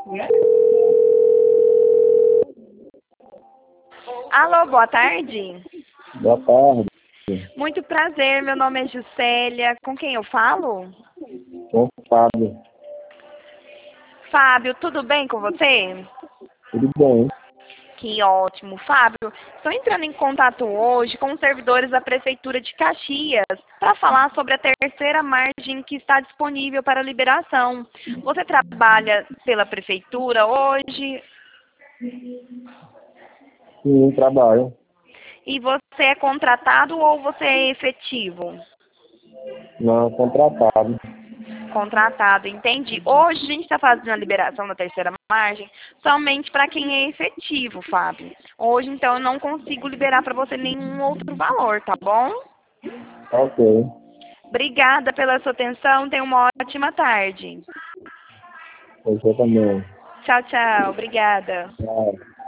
Alô, boa tarde. Boa tarde, Muito prazer, meu nome é Juscelia. Com quem eu falo? sou o Fábio. Fábio, tudo bem com você? Tudo bem? Que ótimo. Fábio, estou entrando em contato hoje com os servidores da Prefeitura de Caxias para falar sobre a terceira margem que está disponível para liberação. Você trabalha pela Prefeitura hoje Sim, trabalho. e você é contratado ou você é efetivo? Não, contratado. Contratado, entendi. Hoje a gente está fazendo a liberação da terceira margem somente para quem é efetivo, Fábio. Hoje, então, eu não consigo liberar para você nenhum outro valor, tá bom? Ok. Obrigada pela sua atenção. Tenha uma ótima tarde. Você também. Tchau, tchau. Obrigada. Tchau.